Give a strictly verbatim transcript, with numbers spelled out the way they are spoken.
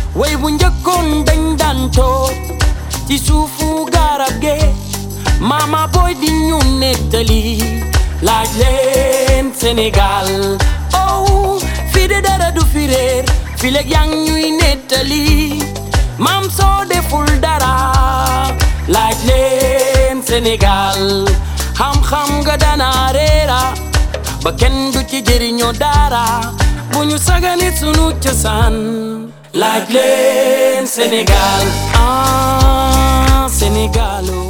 way bu njëkkoon dañ daan toog ci suufu garab ge mama boy di ñu nettali laaj leen Sénégal oh fii de dara du fi réer fii léegi yaa ngi ñuy nettali maam soo deful dara laaj leen Sénégal xam-xam nga dana réera ba kenn du ci jëriñoo dara bu ñu sagane sunu cosaan laaj leen Sénégal ah Sénégalo